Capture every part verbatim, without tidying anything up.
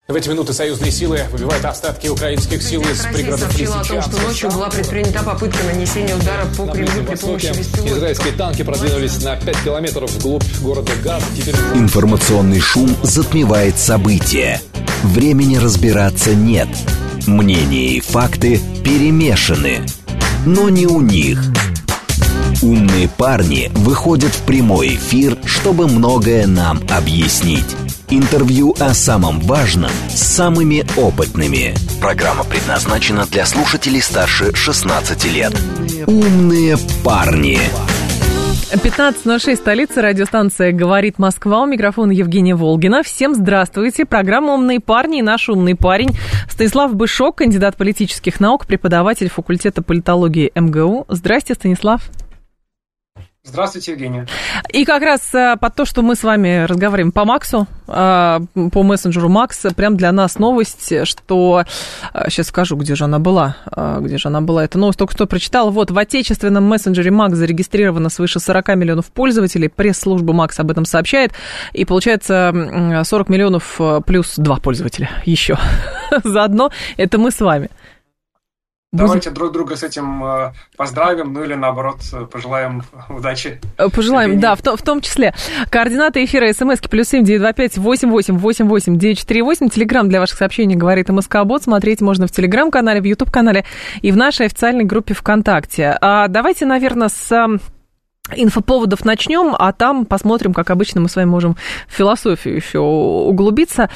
В эти минуты союзные силы выбивают остатки украинских сил из пригородов Лисичанска. Сообщила о том, что ночью была предпринята попытка нанесения удара по Кремлю при помощи беспилотников. Израильские танки продвинулись на пять километров вглубь города Газа. Теперь... Информационный шум затмевает события. Времени разбираться нет. Мнения и факты перемешаны. Но не у них. Умные парни выходят в прямой эфир, чтобы многое нам объяснить. Интервью о самом важном с самыми опытными. Программа предназначена для слушателей старше шестнадцати лет. Умные парни. пятнадцать ноль шесть, столица, радиостанция «Говорит Москва». У микрофона Евгения Волгина. Всем здравствуйте. Программа «Умные парни» и наш умный парень Станислав Бышок, кандидат политических наук, преподаватель факультета политологии эм гэ у. Здрасте, Станислав. Здравствуйте, Евгения. И как раз под то, что мы с вами разговариваем по Максу, по мессенджеру Макс, прям для нас новость, что... Сейчас скажу, где же она была. Где же она была? Эта новость только что прочитала. Вот, в отечественном мессенджере Макс зарегистрировано свыше сорок миллионов пользователей. Пресс-служба Макс об этом сообщает. И получается сорок миллионов плюс два пользователя еще. Заодно это мы с вами. Давайте друг друга с этим э, поздравим, ну или наоборот, пожелаем удачи. Пожелаем, да, в, то, в том числе. Координаты эфира смски плюс семь девятьсот двадцать пять восемьдесят восемь восемьдесят восемь девятьсот сорок восемь. Телеграм для ваших сообщений «Говорит МСК-бот». Смотреть можно в Телеграм-канале, в Ютуб-канале и в нашей официальной группе ВКонтакте. А давайте, наверное, с... инфоповодов начнем, а там посмотрим, как обычно мы с вами можем в философию еще углубиться.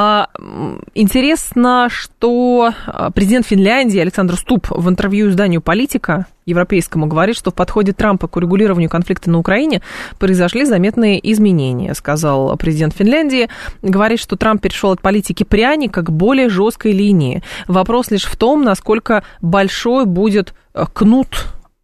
Интересно, что президент Финляндии Александр Ступп в интервью изданию «Политика» европейскому говорит, что в подходе Трампа к урегулированию конфликта на Украине произошли заметные изменения, сказал президент Финляндии. Говорит, что Трамп перешел от политики пряника к более жесткой линии. Вопрос лишь в том, насколько большой будет кнут,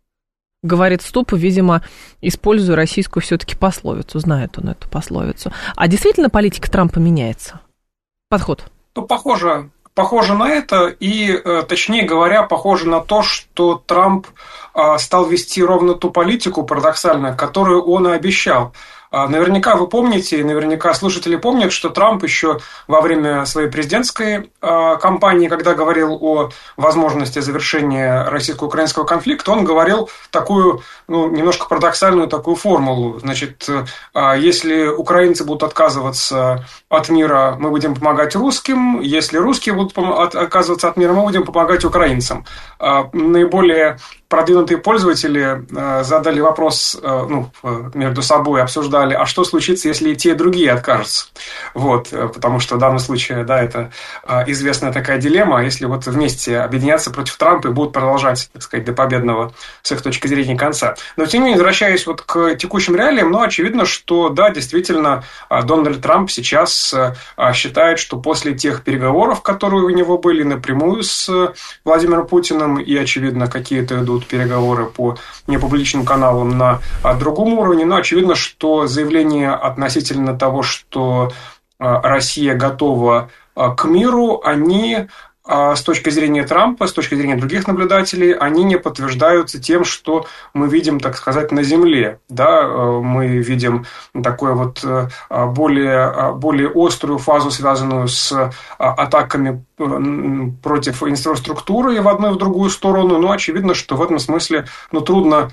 говорит Ступп, видимо, используя российскую все-таки пословицу. Знает он эту пословицу. А действительно политика Трампа меняется? Подход? Ну, похоже, похоже на это. И, точнее говоря, похоже на то, что Трамп стал вести ровно ту политику, парадоксально, которую он и обещал. Наверняка вы помните, и наверняка слушатели помнят, что Трамп еще во время своей президентской э, кампании, когда говорил о возможности завершения российско-украинского конфликта, он говорил такую, ну, немножко парадоксальную такую формулу. Значит, э, если украинцы будут отказываться от мира, мы будем помогать русским. Если русские будут пом- от- отказываться от мира, мы будем помогать украинцам. Э, наиболее продвинутые пользователи э, задали вопрос, э, ну, между собой обсуждали, а что случится, если и те, и другие откажутся. Вот, потому что в данном случае, да, это известная такая дилемма. Если вот вместе объединяться против Трампа и будут продолжать, так сказать, до победного, с их точки зрения, конца. Но, тем не менее, возвращаясь вот к текущим реалиям, ну, очевидно, что, да, действительно, Дональд Трамп сейчас считает, что после тех переговоров, которые у него были напрямую с Владимиром Путиным, и, очевидно, какие-то идут переговоры по непубличным каналам на другом уровне, но очевидно, что заявления относительно того, что Россия готова к миру, они с точки зрения Трампа, с точки зрения других наблюдателей, они не подтверждаются тем, что мы видим, так сказать, на земле. Да, мы видим такую вот более, более острую фазу, связанную с атаками против инфраструктуры в одну и в другую сторону. Но очевидно, что в этом смысле, ну, трудно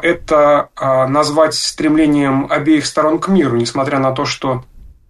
это назвать стремлением обеих сторон к миру, несмотря на то, что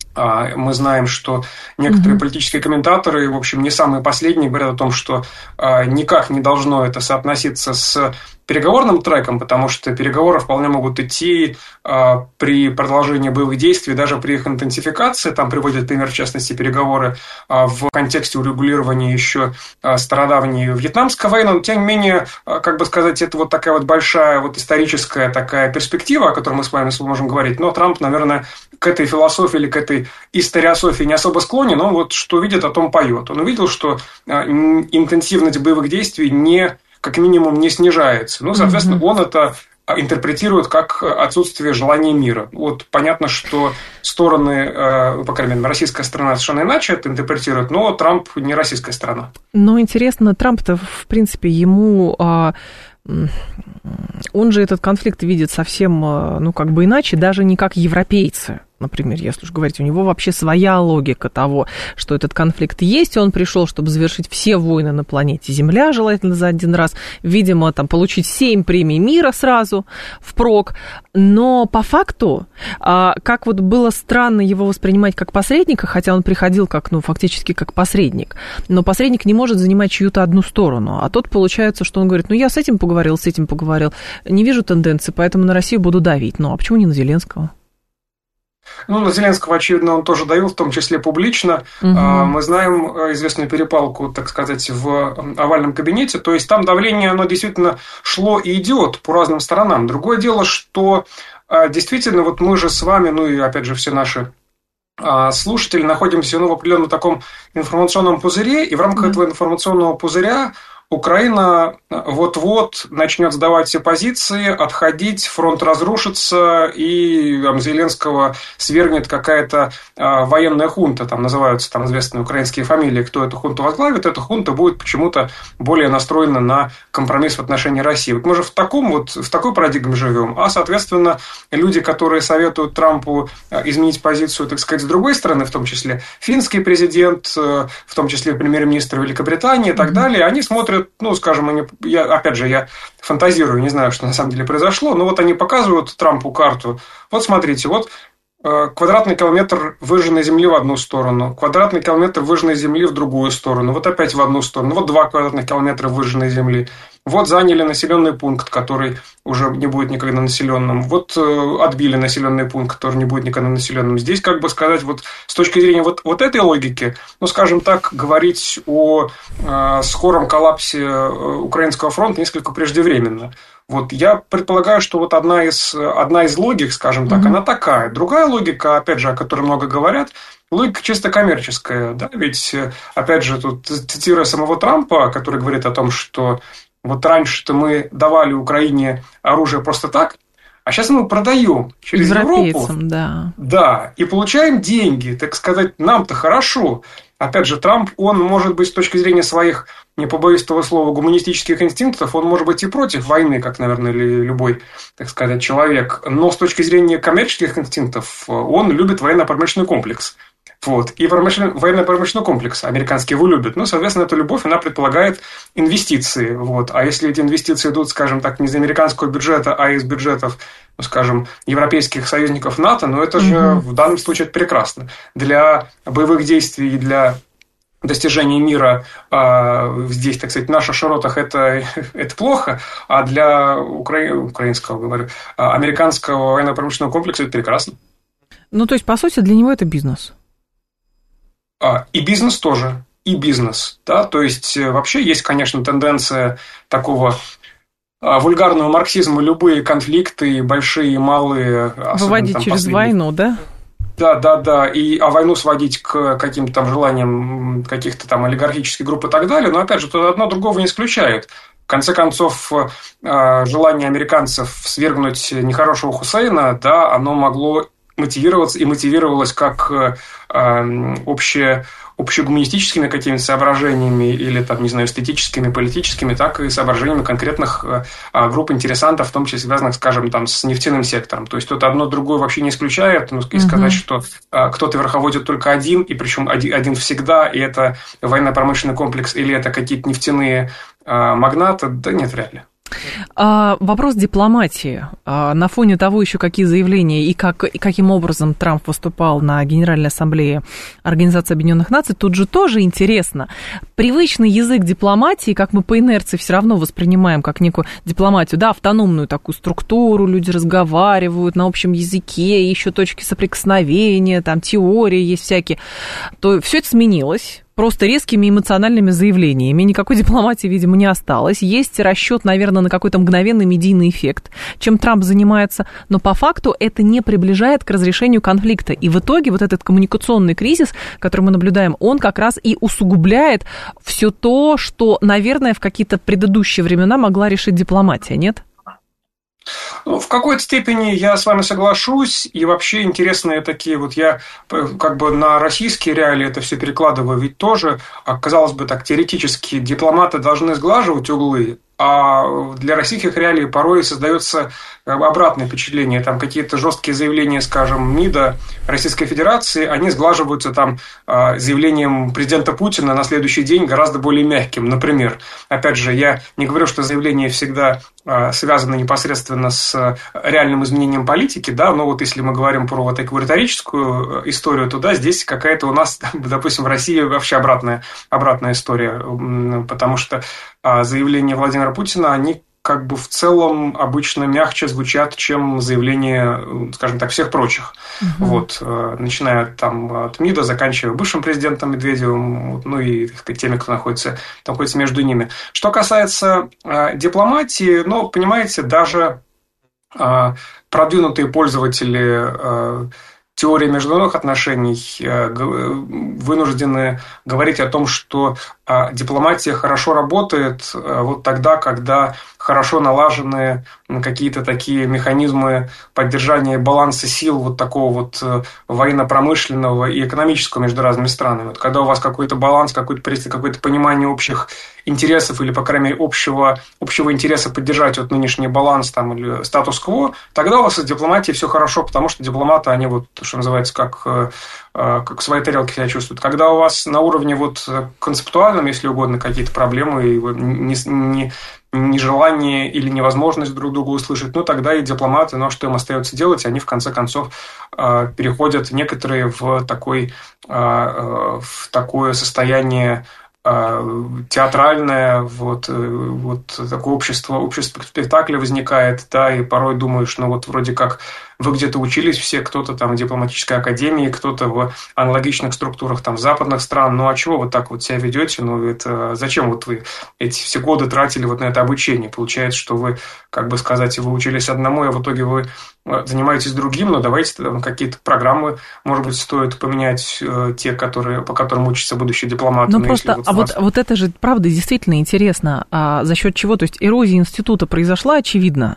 мы знаем, что некоторые mm-hmm. политические комментаторы, в общем, не самые последние, говорят о том, что никак не должно это соотноситься с переговорным треком, потому что переговоры вполне могут идти а, при продолжении боевых действий, даже при их интенсификации. Там приводят пример, в частности, переговоры а, в контексте урегулирования еще а, стародавней вьетнамской войны. Но, тем не менее, а, как бы сказать, это вот такая вот большая вот историческая такая перспектива, о которой мы с вами можем говорить. Но Трамп, наверное, к этой философии или к этой историософии не особо склонен. Он вот что видит, о том поет. Он увидел, что а, интенсивность боевых действий не как минимум не снижается. Ну, соответственно, mm-hmm. он это интерпретирует как отсутствие желания мира. Вот понятно, что стороны, по крайней мере, российская сторона совершенно иначе это интерпретирует, но Трамп не российская сторона. Ну, интересно, Трамп-то, в принципе, ему... Он же этот конфликт видит совсем, ну, как бы иначе, даже не как европейцы. например, если уж говорить, у него вообще своя логика того, что этот конфликт есть, он пришел, чтобы завершить все войны на планете Земля, желательно за один раз, видимо, там, получить семь премий мира сразу впрок, но по факту, как вот было странно его воспринимать как посредника, хотя он приходил как, ну, фактически как посредник, но посредник не может занимать чью-то одну сторону, а тут получается, что он говорит, ну, я с этим поговорил, с этим поговорил, не вижу тенденции, поэтому на Россию буду давить. Ну, а почему не на Зеленского? Ну, на Зеленского, очевидно, он тоже давил, в том числе публично. Угу. Мы знаем известную перепалку, так сказать, в овальном кабинете. То есть, там давление, оно действительно шло и идет по разным сторонам. Другое дело, что действительно, вот мы же с вами, ну и, опять же, все наши слушатели, находимся, ну, в определенном таком информационном пузыре, и в рамках угу. этого информационного пузыря Украина вот-вот начнет сдавать все позиции, отходить, фронт разрушится, и там, Зеленского свергнет какая-то а, военная хунта, там называются там известные украинские фамилии, кто эту хунту возглавит, эта хунта будет почему-то более настроена на компромисс в отношении России. Вот мы же в таком вот, в такой парадигме живем, а, соответственно, люди, которые советуют Трампу изменить позицию, так сказать, с другой стороны, в том числе финский президент, в том числе премьер-министр Великобритании и так mm-hmm. далее, они смотрят, ну, скажем, они, я, опять же, я фантазирую, не знаю, что на самом деле произошло, но вот они показывают Трампу карту. Вот смотрите, вот э, квадратный километр выжженной земли в одну сторону, квадратный километр выжженной земли в другую сторону, вот опять в одну сторону, вот два квадратных километра выжженной земли. Вот заняли населенный пункт, который уже не будет никогда населенным. Вот э, отбили населенный пункт, который не будет никогда населенным. Здесь, как бы сказать, вот с точки зрения вот, вот этой логики, ну, скажем так, говорить о э, скором коллапсе э, украинского фронта несколько преждевременно. Вот я предполагаю, что вот одна из, одна из логик, скажем так, mm-hmm. она такая. Другая логика, опять же, о которой много говорят, логика чисто коммерческая. Да? Ведь, опять же, тут цитируя самого Трампа, который говорит о том, что вот раньше-то мы давали Украине оружие просто так, а сейчас мы продаем через Европу. Да. Да, и получаем деньги, так сказать, нам-то хорошо. Опять же, Трамп, он может быть с точки зрения своих, не побоюсь этого слова, гуманистических инстинктов, он может быть и против войны, как, наверное, любой, так сказать, человек. Но с точки зрения коммерческих инстинктов он любит военно-промышленный комплекс. Вот. И военно-промышленный комплекс американский его любят. Ну, соответственно, эта любовь, она предполагает инвестиции. Вот. А если эти инвестиции идут, скажем так, не из американского бюджета, а из бюджетов, ну, скажем, европейских союзников НАТО, ну, это же mm-hmm. в данном случае это прекрасно. Для боевых действий и для достижения мира э, здесь, так сказать, в наших широтах это, это плохо, а для укра... украинского, говорю, американского военно-промышленного комплекса это прекрасно. Ну, то есть, по сути, для него это бизнес. И бизнес тоже, и бизнес, да, то есть вообще есть, конечно, тенденция такого вульгарного марксизма, любые конфликты, большие и малые. Выводить через последние... войну, да? Да, да, да, и а войну сводить к каким-то там желаниям каких-то там олигархических групп и так далее, но опять же, то одно другого не исключает. В конце концов, желание американцев свергнуть нехорошего Хусейна, да, оно могло мотивироваться и мотивировалось как э, обще, общегуманистическими какими-то соображениями или, там, не знаю, эстетическими, политическими, так и соображениями конкретных э, групп интересантов, в том числе связанных, скажем, там, с нефтяным сектором. То есть, тут одно другое вообще не исключает. Ну, и сказать, mm-hmm. что э, кто-то верховодит только один, и причем один, один всегда, и это военно-промышленный комплекс, или это какие-то нефтяные э, магнаты, да нет, вряд ли. А, вопрос дипломатии. А, на фоне того еще, какие заявления и, как, и каким образом Трамп выступал на Генеральной Ассамблее Организации Объединенных Наций, тут же тоже интересно. Привычный язык дипломатии, как мы по инерции все равно воспринимаем как некую дипломатию, да, автономную такую структуру, люди разговаривают на общем языке, еще точки соприкосновения, там теории есть всякие, то все это сменилось. Просто резкими эмоциональными заявлениями. Никакой дипломатии, видимо, не осталось. Есть расчет, наверное, на какой-то мгновенный медийный эффект, чем Трамп занимается. Но по факту это не приближает к разрешению конфликта. И в итоге вот этот коммуникационный кризис, который мы наблюдаем, он как раз и усугубляет все то, что, наверное, в какие-то предыдущие времена могла решить дипломатия, нет? Ну, в какой-то степени я с вами соглашусь, и вообще интересные такие вот я как бы на российские реалии это все перекладываю, ведь тоже, казалось бы, так теоретически дипломаты должны сглаживать углы, А для российских реалий порой создается обратное впечатление. Там какие-то жесткие заявления, скажем, МИДа Российской Федерации, они сглаживаются там заявлением президента Путина на следующий день гораздо более мягким. Например, опять же, я не говорю, что заявления всегда связаны непосредственно с реальным изменением политики, да, но вот если мы говорим про вот такую риторическую историю, то да, здесь какая-то у нас, допустим, в России вообще обратная, обратная история, потому что заявления Владимира Путина, они как бы в целом обычно мягче звучат, чем заявления, скажем так, всех прочих. Угу. Вот, начиная там от МИДа, заканчивая бывшим президентом Медведевым, ну и, так сказать, теми, кто находится, находится между ними. Что касается э, дипломатии, ну, понимаете, даже э, продвинутые пользователи э, теории международных отношений э, вынуждены говорить о том, что э, дипломатия хорошо работает э, вот тогда, когда хорошо налажены какие-то такие механизмы поддержания баланса сил вот такого вот военно-промышленного и экономического между разными странами. Вот когда у вас какой-то баланс, какое-то, какое-то понимание общих интересов или, по крайней мере, общего, общего интереса поддержать вот нынешний баланс там, или статус-кво, тогда у вас с дипломатией все хорошо, потому что дипломаты, они вот, что называется, как, как в своей тарелке себя чувствуют. Когда у вас на уровне вот концептуальном, если угодно, какие-то проблемы, и вы не, не нежелание или невозможность друг друга услышать, ну, тогда и дипломаты, ну, что им остается делать, они, в конце концов, переходят некоторые в, такой, в такое состояние театральное, вот, вот такое общество, общество спектакля возникает, да, и порой думаешь, ну, вот вроде как вы где-то учились все, кто-то там в дипломатической академии, кто-то в аналогичных структурах там западных стран, ну, а чего вы так вот себя ведете, ну, это зачем вот вы эти все годы тратили вот на это обучение? Получается, что вы, как бы сказать, вы учились одному, а в итоге вы занимаетесь другим, но давайте там какие-то программы, может быть, стоит поменять э, те, которые, по которым учатся будущие дипломаты. Ну, просто, вот а вот, вот это же, правда, действительно интересно, а за счет чего? То есть эрозия института произошла, очевидно,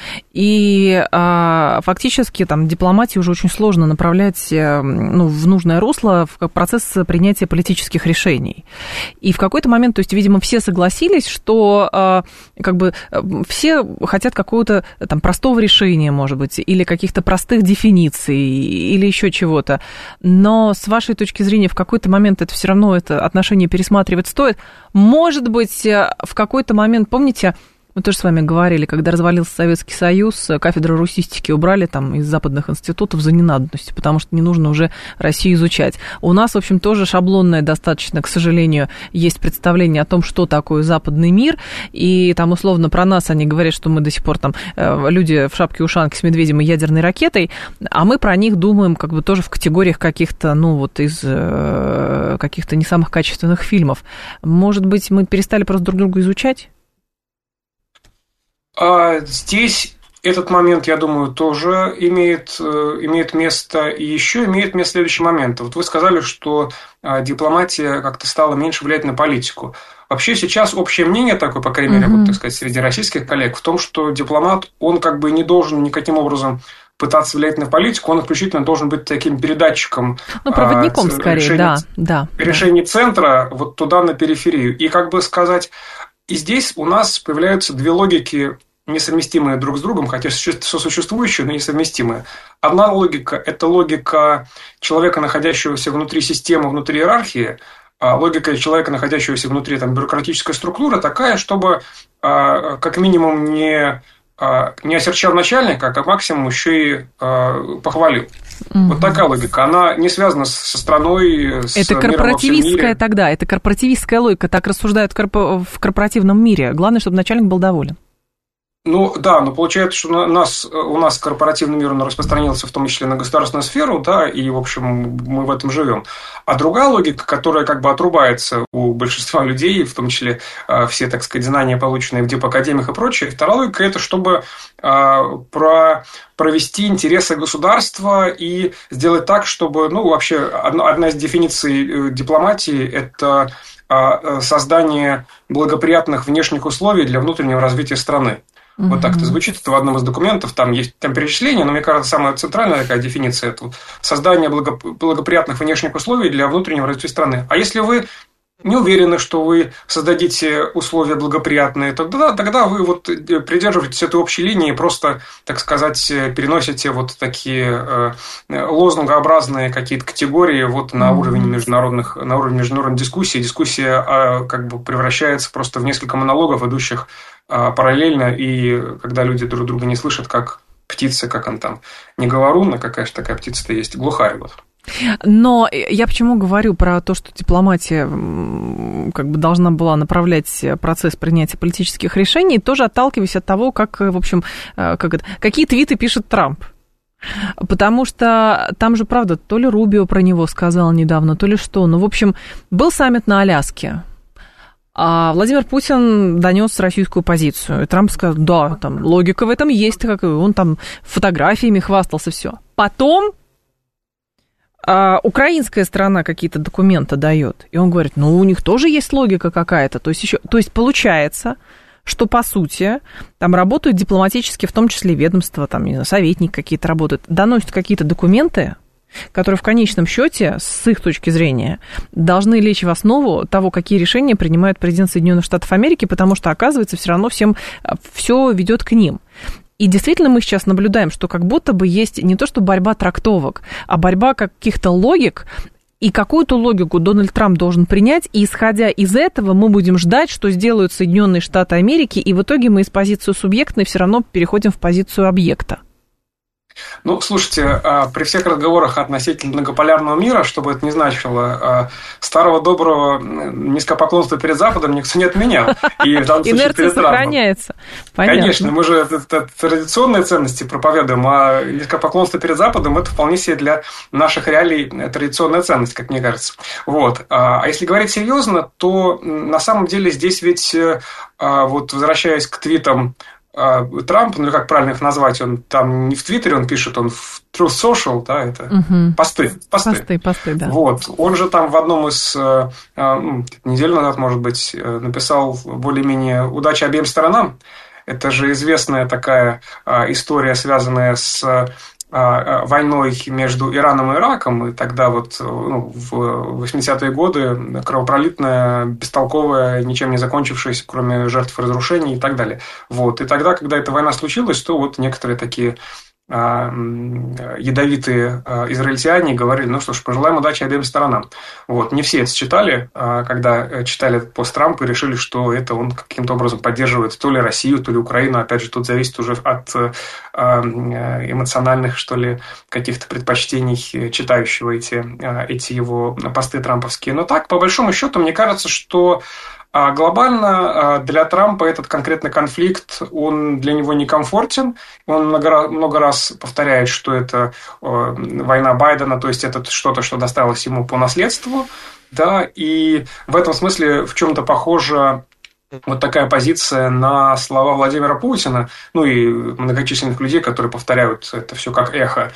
и а, фактически там дипломатию уже очень сложно направлять, ну, в нужное русло в процесс принятия политических решений. И в какой-то момент, то есть, видимо, все согласились, что а, как бы все хотят какого-то там простого решения, может быть, или каких-то простых дефиниций, или еще чего-то. Но с вашей точки зрения в какой-то момент это все равно это отношение пересматривать стоит. Может быть, в какой-то момент, помните, мы тоже с вами говорили, когда развалился Советский Союз, кафедру русистики убрали там из западных институтов за ненадобностью, потому что не нужно уже Россию изучать. У нас, в общем, тоже шаблонное достаточно, к сожалению, есть представление о том, что такое западный мир, и там условно про нас они говорят, что мы до сих пор там люди в шапке-ушанке с медведем и ядерной ракетой, а мы про них думаем как бы тоже в категориях каких-то, ну вот из каких-то не самых качественных фильмов. Может быть, мы перестали просто друг друга изучать? Здесь этот момент, я думаю, тоже имеет, имеет место. И еще имеет место следующий момент. Вот вы сказали, что дипломатия как-то стала меньше влиять на политику. Вообще сейчас общее мнение такое, по крайней мере, mm-hmm. вот, так сказать, среди российских коллег, в том, что дипломат, он как бы не должен никаким образом пытаться влиять на политику, он исключительно должен быть таким передатчиком. Ну, проводником, а, скорее, решений, да, да. Решений центра вот туда, на периферию. И, как бы сказать, и здесь у нас появляются две логики, несовместимые друг с другом, хотя сосуществующие, но несовместимые. Одна логика – это логика человека, находящегося внутри системы, внутри иерархии, а логика человека, находящегося внутри там, бюрократической структуры, такая, чтобы а, как минимум не, а, не осерчал начальника, а как максимум еще и а, похвалил. Mm-hmm. Вот такая логика. Она не связана со страной, с это корпоративистская тогда, это корпоративистская логика, так рассуждают в корпоративном мире. Главное, чтобы начальник был доволен. Ну, да, но получается, что у нас, у нас корпоративный мир, он распространился в том числе на государственную сферу, да, и, в общем, мы в этом живем. А другая логика, которая как бы отрубается у большинства людей, в том числе все, так сказать, знания, полученные в дипакадемиях и прочее, вторая логика – это чтобы про, провести интересы государства и сделать так, чтобы, ну, вообще, одна, одна из дефиниций дипломатии – это создание благоприятных внешних условий для внутреннего развития страны. Mm-hmm. Вот так это звучит, это в одном из документов, там есть там перечисление, но мне кажется, самая центральная такая дефиниция – это создание благоприятных внешних условий для внутреннего развития страны. А если вы не уверены, что вы создадите условия благоприятные, тогда, тогда вы вот придерживаетесь этой общей линии и просто, так сказать, переносите вот такие лозунгообразные какие-то категории вот на уровень международных, на уровень международной дискуссии. Дискуссия как бы превращается просто в несколько монологов, идущих параллельно, и когда люди друг друга не слышат, как птица, как он там, не говорун, а какая же такая птица-то есть, глухарь вот. Но я почему говорю про то, что дипломатия как бы должна была направлять процесс принятия политических решений, тоже отталкиваясь от того, как, в общем, как это, какие твиты пишет Трамп. Потому что там же, правда, то ли Рубио про него сказал недавно, то ли что. Ну, в общем, был саммит на Аляске. А Владимир Путин донес российскую позицию. И Трамп сказал, да, там логика в этом есть, как он там фотографиями хвастался, все. Потом а, украинская сторона какие-то документы дает. И он говорит, ну, у них тоже есть логика какая-то. То есть, еще, то есть получается, что, по сути, там работают дипломатически, в том числе ведомства, там, не знаю, советники какие-то работают, доносят какие-то документы, которые в конечном счете, с их точки зрения, должны лечь в основу того, какие решения принимает президент Соединенных Штатов Америки, потому что, оказывается, все равно всем все ведет к ним. И действительно мы сейчас наблюдаем, что как будто бы есть не то что борьба трактовок, а борьба каких-то логик, и какую-то логику Дональд Трамп должен принять, и исходя из этого мы будем ждать, что сделают Соединенные Штаты Америки, и в итоге мы из позиции субъектной все равно переходим в позицию объекта. Ну, слушайте, при всех разговорах относительно многополярного мира, что бы это ни значило, старого доброго низкопоклонства перед Западом никто не отменял. И в данном случае инерция перед сохраняется. Понятно. Конечно, мы же это, это традиционные ценности проповедуем, а низкопоклонство перед Западом – это вполне себе для наших реалий традиционная ценность, как мне кажется. Вот. А если говорить серьезно, то на самом деле здесь ведь, вот возвращаясь к твитам Трамп, ну как правильно их назвать, он там не в Твиттере он пишет, он в Truth Social, да, это угу. посты, посты. Посты, посты, да. Вот, он же там в одном из, ну, неделю назад, может быть, написал более-менее «Удачи обеим сторонам». Это же известная такая история, связанная с войной между Ираном и Ираком, и тогда вот ну, в восьмидесятые годы кровопролитная, бестолковая, ничем не закончившаяся, кроме жертв и разрушений и так далее. Вот. И тогда, когда эта война случилась, то вот некоторые такие а, ядовитые а, израильтяне говорили, ну что ж, пожелаем удачи обеим сторонам. Вот. Не все это читали, а, когда читали этот пост Трампа и решили, что это он каким-то образом поддерживает то ли Россию, то ли Украину. Опять же, тут зависит уже от а, эмоциональных, что ли, каких-то предпочтений читающего эти, а, эти его посты трамповские. Но так, по большому счету, мне кажется, что А глобально для Трампа этот конкретный конфликт, он для него некомфортен. Он много, много раз повторяет, что это война Байдена, то есть это что-то, что досталось ему по наследству. Да, и в этом смысле в чем-то похожа вот такая позиция на слова Владимира Путина, ну и многочисленных людей, которые повторяют это все как эхо,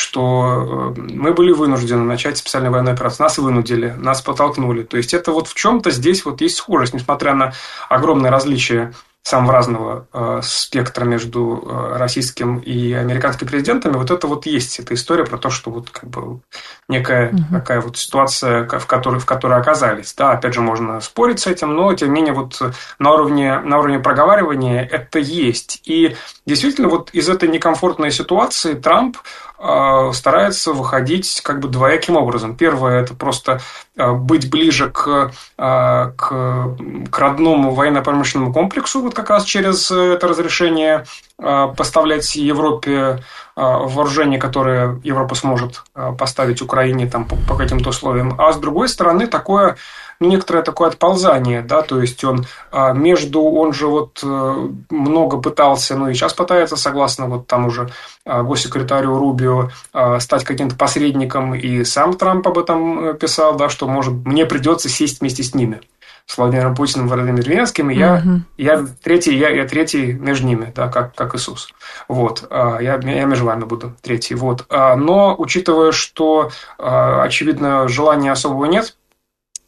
что мы были вынуждены начать специальную военную операцию, нас вынудили, нас подтолкнули. То есть это вот в чем-то здесь вот есть схожесть, несмотря на огромное различие самого разного э, спектра между э, российским и американским президентами, вот это вот есть эта история про то, что вот как бы некая угу. такая вот ситуация, в которой, в которой оказались. Да, опять же, можно спорить с этим, но тем не менее вот на уровне, на уровне проговаривания это есть. И действительно вот из этой некомфортной ситуации Трамп э, старается выходить как бы двояким образом. Первое – это просто э, быть ближе к, э, к, к родному военно-промышленному комплексу, вот как раз через это разрешение э, поставлять Европе э, вооружение, которое Европа сможет э, поставить Украине там, по, по каким-то условиям. А с другой стороны, такое, ну, некоторое такое отползание, да, то есть он э, между, он же вот э, много пытался, ну и сейчас пытается, согласно вот там уже э, госсекретарю Рубио, э, стать каким-то посредником, и сам Трамп об этом писал, да, что, может, мне придется сесть вместе с ними. С Владимиром Путиным, Владимиром Зеленским, и я, mm-hmm. я третий, я, я третий между ними, да, как, как Иисус. Вот, я, я между вами буду третий. Вот. Но, учитывая, что, очевидно, желания особого нет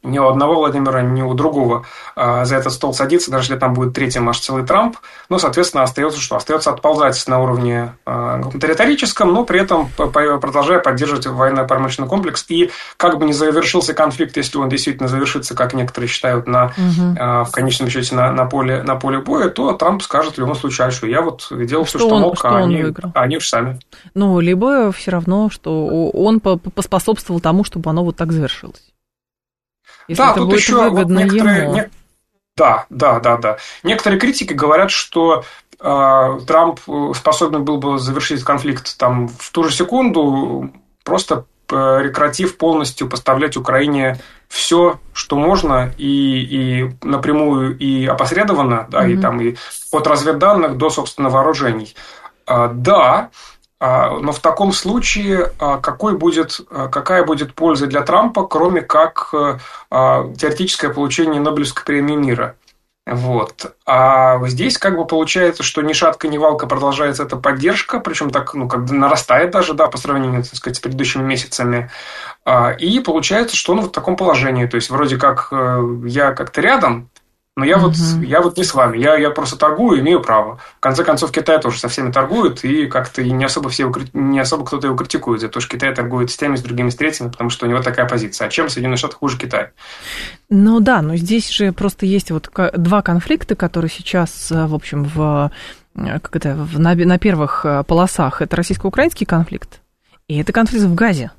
ни у одного Владимира, ни у другого а, за этот стол садиться, даже если там будет третьим аж целый Трамп. Ну, соответственно, остается что? Остается отползать на уровне а, риторическом, но при этом продолжая поддерживать военно-промышленный комплекс. И как бы не завершился конфликт, если он действительно завершится, как некоторые считают, на, угу. а, в конечном счете на, на, поле, на поле боя, то Трамп скажет в любом случае, что я вот делал все, что, что он, мог, что а, они, а они уж сами. Ну, либо все равно, что он поспособствовал тому, чтобы оно вот так завершилось. Если да, тут еще вот некоторые... Не... Да, да, да, да. Некоторые критики говорят, что э, Трамп способен был бы завершить конфликт там, в ту же секунду, просто прекратив полностью поставлять Украине все, что можно, и, и напрямую, и опосредованно, да, mm-hmm. и, там, и от разведданных до, собственно, вооружений. Э, да, но в таком случае какой будет, какая будет польза для Трампа, кроме как теоретическое получение Нобелевской премии мира? Вот. А здесь как бы получается, что ни шатка, ни валка продолжается эта поддержка, причем так, ну, как бы нарастает даже, да, по сравнению, так сказать, с предыдущими месяцами. И получается, что он в таком положении. То есть, вроде как я как-то рядом, но я, mm-hmm. вот, я вот не с вами, я, я просто торгую, имею право. В конце концов, Китай тоже со всеми торгует, и как-то не особо, все, не особо кто-то его критикует за то, что Китай торгует с теми, с другими, с третьими, потому что у него такая позиция. А чем Соединенные Штаты хуже Китая? Ну да, но здесь же просто есть вот два конфликта, которые сейчас, в общем, в, как это, в, на, на первых полосах. Это российско-украинский конфликт, и это конфликт в Газе.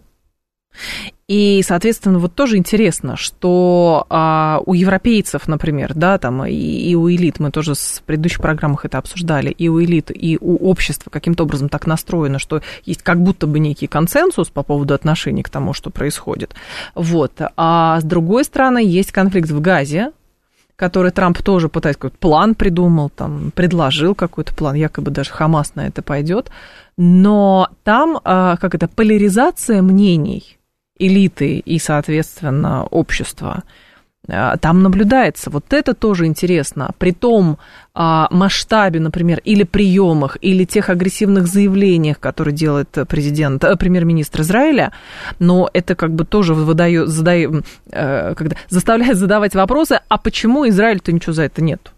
И, соответственно, вот тоже интересно, что а, у европейцев, например, да, там, и, и у элит, мы тоже в предыдущих программах это обсуждали, и у элит, и у общества каким-то образом так настроено, что есть как будто бы некий консенсус по поводу отношений к тому, что происходит. Вот. А с другой стороны, есть конфликт в Газе, который Трамп тоже пытается, какой-то план придумал, там, предложил какой-то план, якобы даже Хамас на это пойдет. Но там, а, как это, поляризация мнений элиты и, соответственно, общества, там наблюдается. Вот это тоже интересно. При том масштабе, например, или приемах, или тех агрессивных заявлениях, которые делает президент, премьер-министр Израиля, но это как бы тоже выдает, задает, когда заставляет задавать вопросы, а почему Израиль-то ничего за это нет?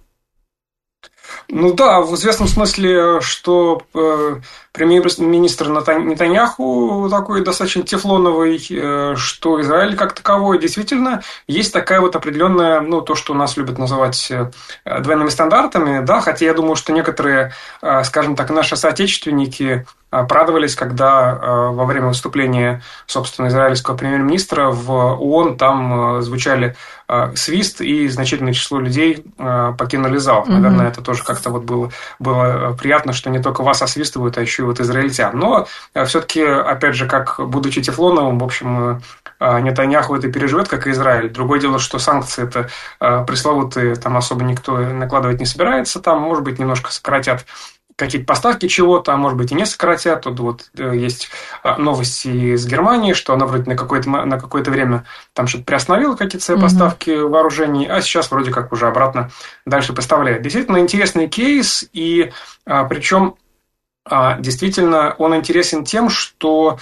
Ну да, в известном смысле, что э, премьер-министр Нетаньяху такой достаточно тефлоновый, э, что Израиль как таковой. Действительно, есть такая вот определенная, ну, то, что у нас любят называть э, двойными стандартами, да, хотя я думаю, что некоторые, э, скажем так, наши соотечественники э, порадовались, когда э, во время выступления, собственно, израильского премьер-министра в ООН там э, звучали э, свист, и значительное число людей э, покинули зал. Mm-hmm. Наверное, это тоже как-то вот было, было приятно, что не только вас освистывают, а еще и вот израильтян. Но все-таки, опять же, как будучи тефлоновым, в общем, Нетаньяху это переживет, как и Израиль. Другое дело, что санкции это пресловутые, там особо никто накладывать не собирается, там, может быть, немножко сократят какие-то поставки чего-то, а может быть и не сократят. Тут вот есть новости из Германии, что она вроде на какое-то, на какое-то время там что-то приостановила какие-то свои mm-hmm. поставки вооружений, а сейчас вроде как уже обратно дальше поставляет. Действительно интересный кейс, и причем действительно он интересен тем, что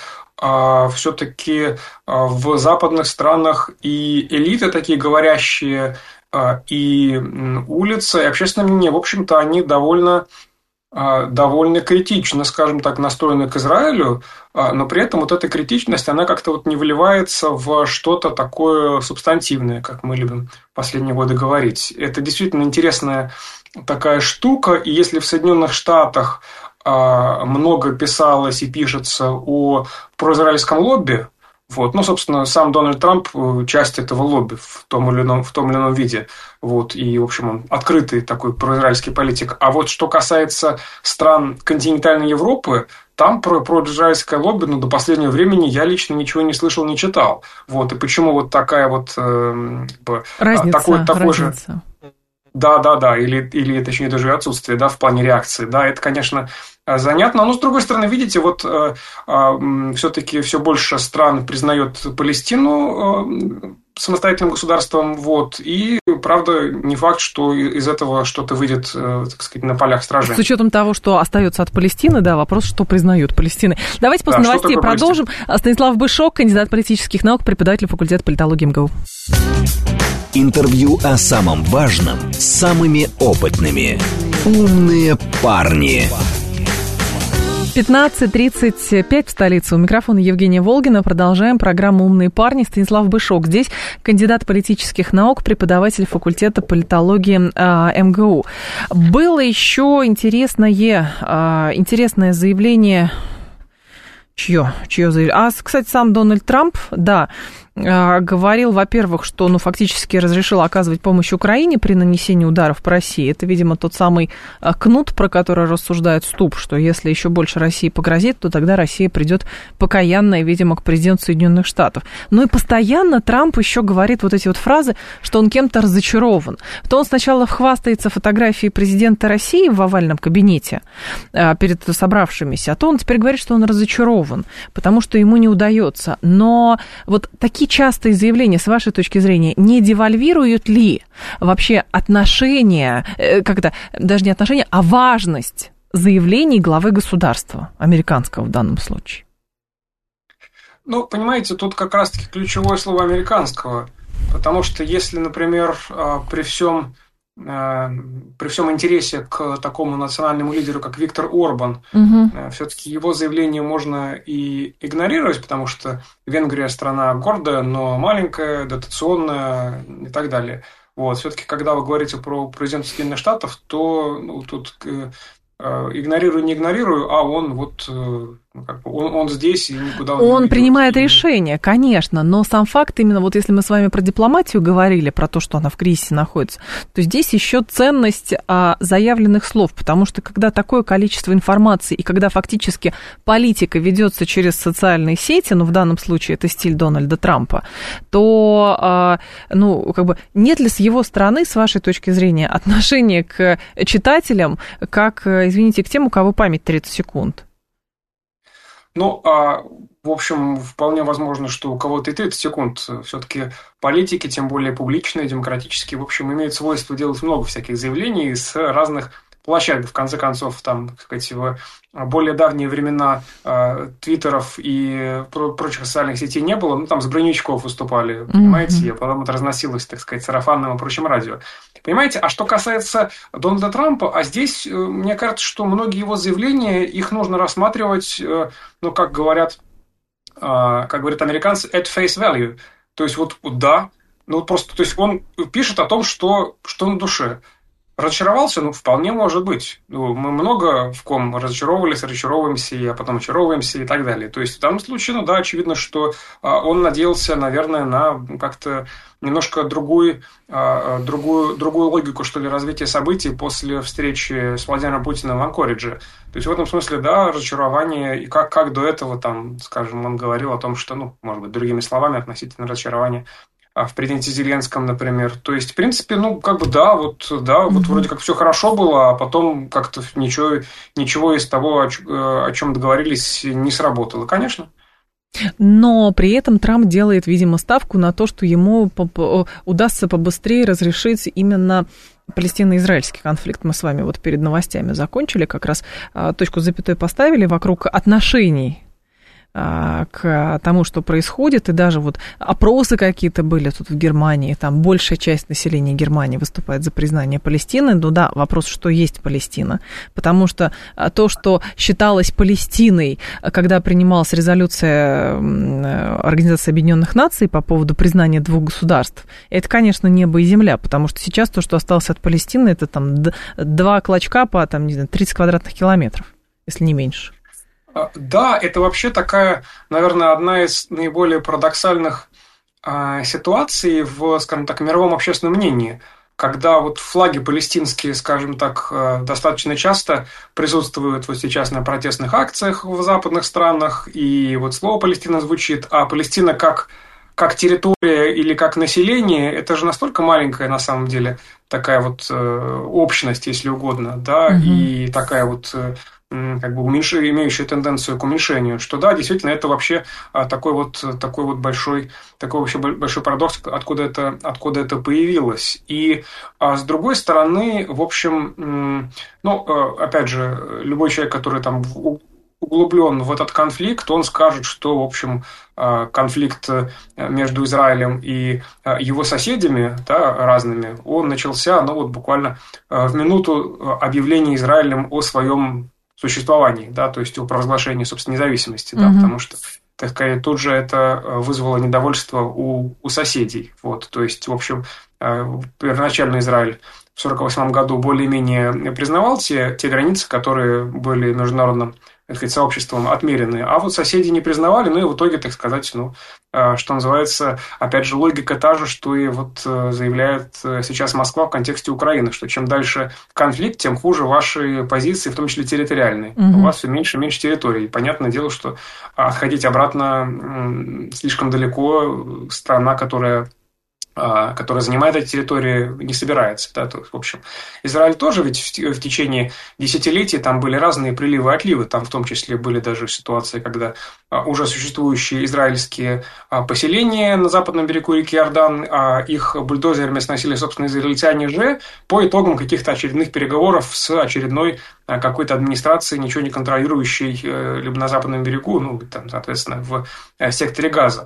все-таки в западных странах и элиты такие говорящие, и улицы, и общественное мнение, в общем-то, они довольно довольно критично, скажем так, настроены к Израилю, но при этом вот эта критичность, она как-то вот не выливается в что-то такое субстантивное, как мы любим в последние годы говорить. Это действительно интересная такая штука, и если в Соединенных Штатах много писалось и пишется о произраильском лобби, вот. Ну, собственно, сам Дональд Трамп часть этого лобби в том или ином, в том или ином виде. Вот. И, в общем, он открытый такой произраильский политик. А вот что касается стран континентальной Европы, там про произраильское лобби, ну, до последнего времени я лично ничего не слышал, не читал. Вот. И почему вот такая вот... Э, разница, такой, такой разница. же... Да, да, да, или, или точнее даже отсутствие, да, в плане реакции. Да, это, конечно, занятно. Но, с другой стороны, видите, вот э, э, все-таки все больше стран признает Палестину э, самостоятельным государством, вот, и, правда, не факт, что из этого что-то выйдет, так сказать, на полях сражений. С учетом того, что остается от Палестины, да, вопрос, что признают Палестины. Давайте после да, новостей продолжим. Палестина? Станислав Бышок, кандидат политических наук, преподаватель факультета политологии МГУ. Интервью о самом важном с самыми опытными. Умные парни. пятнадцать тридцать пять в столице. У микрофона Евгения Волгина. Продолжаем программу «Умные парни». Станислав Бышок здесь, кандидат политических наук, преподаватель факультета политологии э, МГУ. Было еще интересное, э, интересное заявление... Чье? Чье заявление? А, кстати, сам Дональд Трамп, да, говорил, во-первых, что, ну, фактически разрешил оказывать помощь Украине при нанесении ударов по России. Это, видимо, тот самый кнут, про который рассуждает Ступ, что если еще больше России погрозит, то тогда Россия придет покаянная, видимо, к президенту Соединенных Штатов. Ну и постоянно Трамп еще говорит вот эти вот фразы, что он кем-то разочарован. То он сначала хвастается фотографией президента России в овальном кабинете перед собравшимися, а то он теперь говорит, что он разочарован, потому что ему не удается. Но вот такие частые заявления, с вашей точки зрения, не девальвируют ли вообще отношения, как-то, даже не отношения, а важность заявлений главы государства, американского в данном случае? Ну, понимаете, тут как раз-таки ключевое слово американского, потому что если, например, при всем... при всем интересе к такому национальному лидеру, как Виктор Орбан, угу. все-таки его заявление можно и игнорировать, потому что Венгрия страна гордая, но маленькая, дотационная и так далее. Вот. Все-таки, когда вы говорите про президента Соединенных Штатов, то ну, тут игнорирую, не игнорирую, а он вот как бы он, он здесь и никуда он Он не принимает решение, конечно, но сам факт, именно вот если мы с вами про дипломатию говорили, про то, что она в кризисе находится, то здесь еще ценность а, заявленных слов, потому что когда такое количество информации и когда фактически политика ведется через социальные сети, ну в данном случае это стиль Дональда Трампа, то а, ну как бы нет ли с его стороны, с вашей точки зрения, отношения к читателям, как, извините, к тем, у кого память тридцать секунд? Ну, а, в общем, вполне возможно, что у кого-то и тридцать секунд. Все-таки политики, тем более публичные, демократические, в общем, имеют свойство делать много всяких заявлений с разных площадок. В конце концов, там, так сказать, в более давние времена э, твиттеров и про- прочих социальных сетей не было. Ну, там с броневичков выступали, понимаете, mm-hmm. и потом это разносилось, так сказать, сарафанным и прочим радио. Понимаете, а что касается Дональда Трампа, а здесь, мне кажется, что многие его заявления, их нужно рассматривать, ну, как говорят, как говорят американцы, at face value. То есть, вот, да, ну, просто, то есть, он пишет о том, что, что на душе. Разочаровался? Ну, вполне может быть. Ну, мы много в ком разочаровывались, разочаровываемся, а потом очаровываемся и так далее. То есть, в данном случае, ну да, очевидно, что а, он надеялся, наверное, на как-то немножко другую, а, другую, другую логику, что ли, развития событий после встречи с Владимиром Путиным в Анкоридже. То есть, в этом смысле, да, разочарование. И как, как до этого, там, скажем, он говорил о том, что, ну, может быть, другими словами, относительно разочарования в президенте Зеленском, например. То есть, в принципе, ну, как бы, да, вот, да, mm-hmm. вот вроде как все хорошо было, а потом как-то ничего, ничего из того, о, о чем договорились, не сработало, конечно. Но при этом Трамп делает, видимо, ставку на то, что ему удастся побыстрее разрешить именно палестино-израильский конфликт. Мы с вами вот перед новостями закончили, как раз точку с запятой поставили вокруг отношений к тому, что происходит, и даже вот опросы какие-то были тут в Германии, там большая часть населения Германии выступает за признание Палестины. Ну да, вопрос, что есть Палестина, потому что то, что считалось Палестиной, когда принималась резолюция Организации Объединенных Наций по поводу признания двух государств, это, конечно, небо и земля, потому что сейчас то, что осталось от Палестины, это там два клочка по, там, не знаю, тридцать квадратных километров, если не меньше. Да, это вообще такая, наверное, одна из наиболее парадоксальных э, ситуаций в, скажем так, мировом общественном мнении, когда вот флаги палестинские, скажем так, э, достаточно часто присутствуют вот сейчас на протестных акциях в западных странах, и вот слово «Палестина» звучит, а Палестина как, как территория или как население, это же настолько маленькая на самом деле такая вот э, общность, если угодно, да, mm-hmm. и такая вот... Э, как бы уменьш... имеющая тенденцию к уменьшению, что да, действительно, это вообще такой вот, такой вот большой, такой вообще большой парадокс, откуда это, откуда это появилось. И а с другой стороны, в общем, ну, опять же, любой человек, который там углублен в этот конфликт, он скажет, что, в общем, конфликт между Израилем и его соседями, да, разными, он начался, ну, вот буквально в минуту объявления Израилем о своем существовании, да, то есть о провозглашении, собственно, независимости, да, mm-hmm. потому что, так сказать, тут же это вызвало недовольство у, у соседей, вот, то есть, в общем, первоначально Израиль в сорок восьмом году более-менее признавал те, те границы, которые были международным, так сказать, сообществом отмерены, а вот соседи не признавали, ну и в итоге, так сказать, ну, что называется, опять же, логика та же, что и вот заявляет сейчас Москва в контексте Украины, что чем дальше конфликт, тем хуже ваши позиции, в том числе территориальные. Угу. У вас все меньше и меньше территорий. Понятное дело, что отходить обратно слишком далеко страна, которая которая занимает эти территории, не собирается. Да? То есть, в общем, Израиль тоже ведь в течение десятилетий там были разные приливы и отливы. Там в том числе были даже ситуации, когда уже существующие израильские поселения на западном берегу реки Иордан, их бульдозерами сносили, собственно, израильтяне же по итогам каких-то очередных переговоров с очередной какой-то администрацией, ничего не контролирующей либо на западном берегу, ну, там, соответственно, в секторе Газа.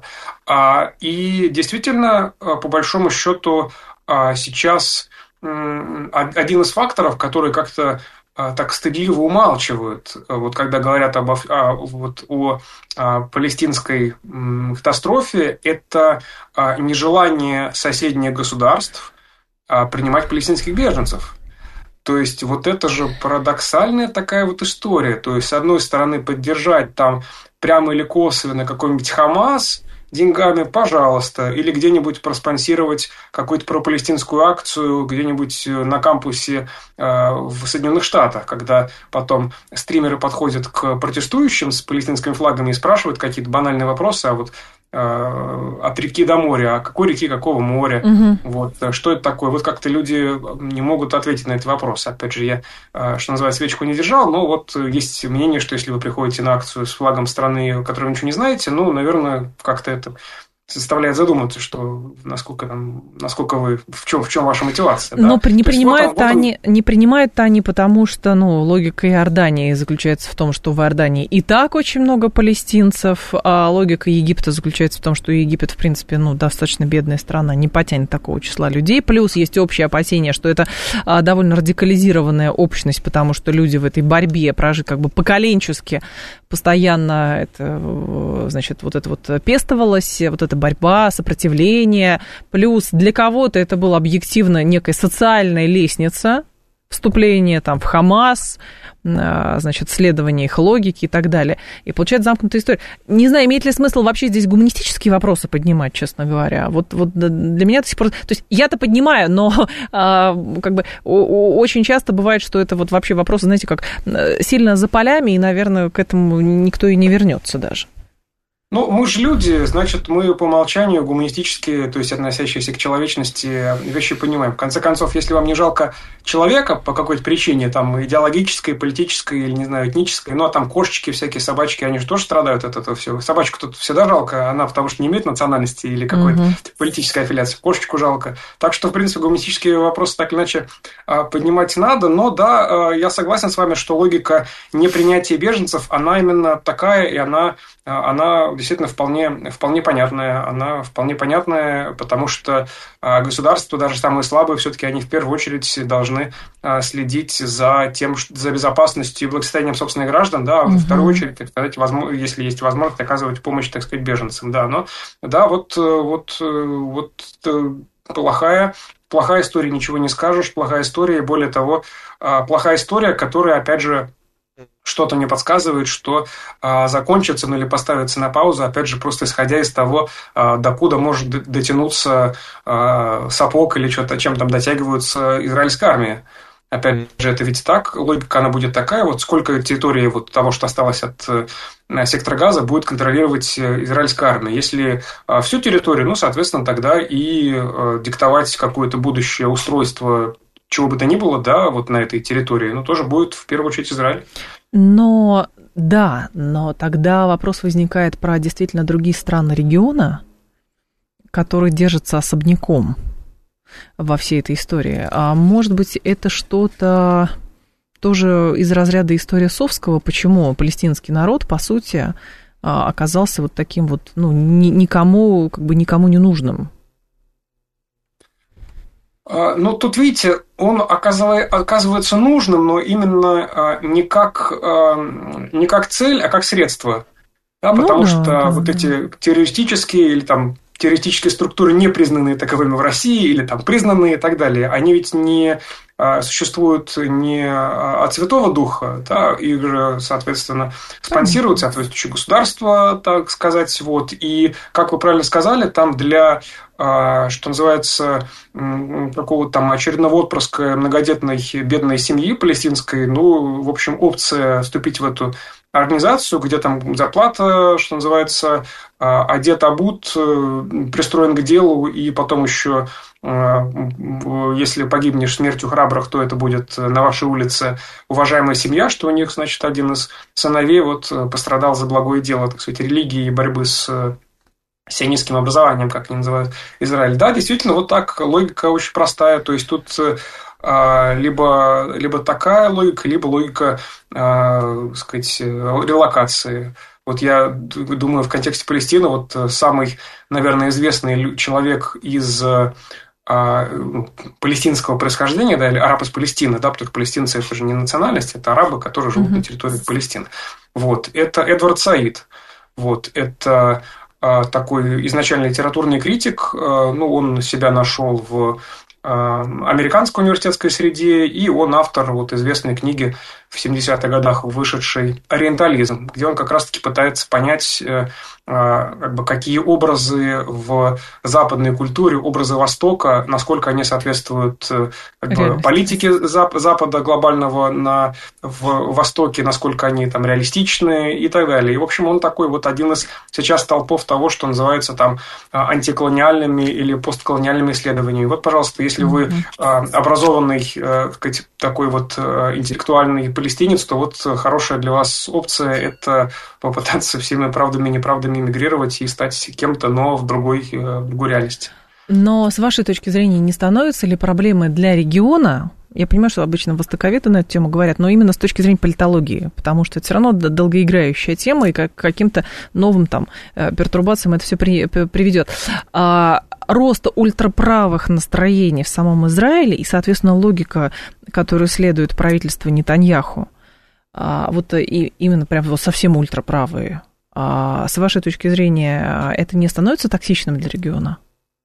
И действительно, по большому счету, сейчас один из факторов, который как-то так стыдливо умалчивают, вот когда говорят об, о, вот, о, о палестинской катастрофе, это нежелание соседних государств принимать палестинских беженцев. То есть, вот это же парадоксальная такая вот история. То есть, с одной стороны, поддержать там прямо или косвенно какой-нибудь Хамас деньгами, пожалуйста, или где-нибудь проспонсировать какую-то пропалестинскую акцию где-нибудь на кампусе э, в Соединенных Штатах, когда потом стримеры подходят к протестующим с палестинскими флагами и спрашивают какие-то банальные вопросы, а вот от реки до моря, а какой реки, какого моря, угу. вот, что это такое, вот как-то люди не могут ответить на эти вопросы. Опять же, я, что называется, свечку не держал, но вот есть мнение, что если вы приходите на акцию с флагом страны, о которой вы ничего не знаете, ну, наверное, как-то это заставляет задуматься, что насколько, там, насколько вы, в чем, в чем ваша мотивация. Но да? не принимают-то вот он, вот он... они, не принимают-то они, потому что, ну, логика Иордании заключается в том, что в Иордании и так очень много палестинцев, а логика Египта заключается в том, что Египет, в принципе, ну, достаточно бедная страна, не потянет такого числа людей, плюс есть общее опасение, что это а, довольно радикализированная общность, потому что люди в этой борьбе прожить как бы поколенчески постоянно это, значит, вот это вот пестовалось, вот это борьба, сопротивление, плюс для кого-то это была объективно некая социальная лестница, вступление там в Хамас, значит, следование их логики и так далее. И получается замкнутая история. Не знаю, имеет ли смысл вообще здесь гуманистические вопросы поднимать, честно говоря. Вот, вот для меня до сих пор... То есть я-то поднимаю, но а, как бы очень часто бывает, что это вот вообще вопросы, знаете, как сильно за полями, и, наверное, к этому никто и не вернется даже. Ну, мы же люди, значит, мы по умолчанию гуманистические, то есть относящиеся к человечности вещи понимаем. В конце концов, если вам не жалко человека по какой-то причине, там, идеологической, политической или, не знаю, этнической, ну, а там кошечки всякие, собачки, они же тоже страдают от этого всего. Собачку тут всегда жалко, она потому что не имеет национальности или какой-то угу. политической аффилиации. Кошечку жалко. Так что, в принципе, гуманистические вопросы так или иначе поднимать надо. Но, да, я согласен с вами, что логика непринятия беженцев, она именно такая, и она... она действительно вполне, вполне понятная. Она вполне понятная, потому что государства, даже самые слабые, все-таки они в первую очередь должны следить за тем, за безопасностью и благосостоянием собственных граждан, да, а во угу. вторую очередь, так сказать, возможно, если есть возможность, оказывать помощь, так сказать, беженцам, да. Но, да, вот, вот, вот плохая, плохая история, ничего не скажешь, плохая история, и более того, плохая история, которая, опять же, что-то мне подсказывает, что а, закончится, ну или поставится на паузу, опять же, просто исходя из того, а, докуда может дотянуться а, сапог или что-то, чем там дотягиваются израильская армия. Опять же, это ведь так, логика она будет такая, вот сколько территории вот того, что осталось от а, сектора Газа, будет контролировать израильская армия. Если а, всю территорию, ну, соответственно, тогда и а, диктовать какое-то будущее устройство чего бы то ни было, да, вот на этой территории, ну, тоже будет в первую очередь Израиль. Но, да, но тогда вопрос возникает про действительно другие страны региона, которые держатся особняком во всей этой истории. А может быть, это что-то тоже из разряда истории Совского, почему палестинский народ, по сути, оказался вот таким вот, ну, никому, как бы никому не нужным? Ну, тут, видите, он оказывается нужным, но именно не как, не как цель, а как средство. Да, ну, потому да, что да, вот да. эти террористические или там террористические структуры, не признанные таковыми в России, или там признанные и так далее, они ведь не существуют не от Святого Духа, да, их же, соответственно, спонсируют соответствующие государства, так сказать, вот, и, как вы правильно сказали, там для, что называется, какого-то там очередного отпрыска многодетной бедной семьи палестинской, ну, в общем, опция вступить в эту организацию, где там зарплата, что называется, одет, обут, пристроен к делу, и потом еще, если погибнешь смертью храбрых, то это будет на вашей улице уважаемая семья, что у них, значит, один из сыновей вот пострадал за благое дело, так сказать, религии и борьбы с сионистским образованием, как они называют Израиль. Да, действительно, вот так логика очень простая, то есть тут либо, либо такая логика, либо логика, так сказать, релокации. Вот я думаю, в контексте Палестины вот самый, наверное, известный человек из палестинского происхождения, да, или араб из Палестины, да, потому что палестинцы – это же не национальность, это арабы, которые живут mm-hmm. на территории Палестины. Вот, это Эдвард Саид. Вот, это такой изначально литературный критик, ну, он себя нашел в американской университетской среде, и он автор вот известной книги в семидесятых годах вышедшей «Ориентализм», где он как раз-таки пытается понять, как бы, какие образы в западной культуре, образы Востока, насколько они соответствуют как бы, политике Запада глобального на, в Востоке, насколько они там реалистичны и так далее. И, в общем, он такой вот один из сейчас столпов того, что называется там антиколониальными или постколониальными исследованиями. Вот, пожалуйста, если вы mm-hmm. образованный, сказать, такой вот интеллектуальный палестинец, то вот хорошая для вас опция – это попытаться всеми правдами и неправдами эмигрировать и стать кем-то, но в другой, в другой реальности. Но с вашей точки зрения, не становится ли проблемой для региона? Я понимаю, что обычно востоковеды на эту тему говорят, но именно с точки зрения политологии, потому что это все равно долгоиграющая тема, и к каким-то новым там пертурбациям это все при, приведет. А, роста ультраправых настроений в самом Израиле и, соответственно, логика, которую следует правительство Нетаньяху, а, вот и именно прям вот совсем ультраправые, а, с вашей точки зрения, это не становится токсичным для региона?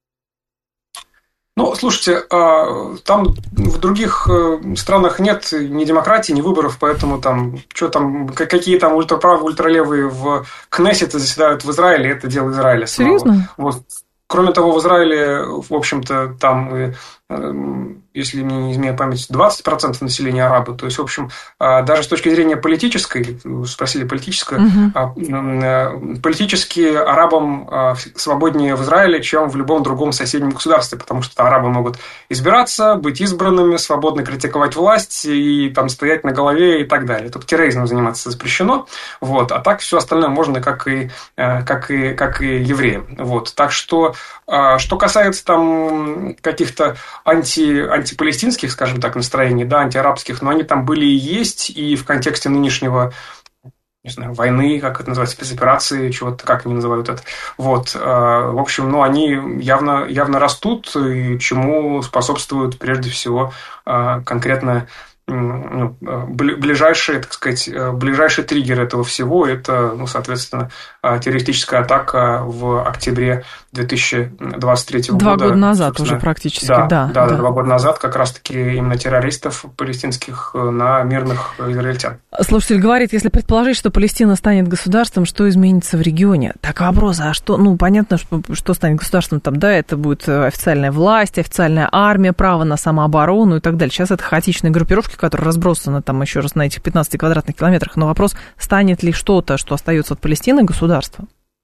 Ну, слушайте, там в других странах нет ни демократии, ни выборов, поэтому там, что там, какие там ультраправые, ультралевые в Кнессете заседают в Израиле, это дело Израиля. Серьезно? Вот. Кроме того, в Израиле, в общем-то, там, если мне не изменяет память, двадцать процентов населения арабы. То есть, в общем, даже с точки зрения политической, спросили политическое, угу. политически арабам свободнее в Израиле, чем в любом другом соседнем государстве, потому что арабы могут избираться, быть избранными, свободно критиковать власть и там стоять на голове и так далее. Тут терроризмом заниматься запрещено, вот, а так все остальное можно, как и, как и, как и евреям. Вот. Так что, что касается там каких-то анти, антипалестинских, скажем так, настроений, да, антиарабских, но они там были и есть, и в контексте нынешнего, не знаю, войны, как это называется, спецоперации, чего-то, как они называют это. Вот, в общем, ну, они явно, явно растут, и чему способствует прежде всего конкретно ну, ближайшие, так сказать, ближайший триггер этого всего – это, ну, соответственно, террористическая атака в октябре две тысячи двадцать третьего два года. Два года назад уже практически, да. Да, да, да, два года назад как раз-таки именно террористов палестинских на мирных израильтян. Слушатель говорит, если предположить, что Палестина станет государством, что изменится в регионе? Так вопрос, а что, ну, понятно, что, что станет государством, там, да, это будет официальная власть, официальная армия, право на самооборону и так далее. Сейчас это хаотичные группировки, которые разбросаны там еще раз на этих пятнадцати квадратных километрах. Но вопрос, станет ли что-то, что остается от Палестины, государством?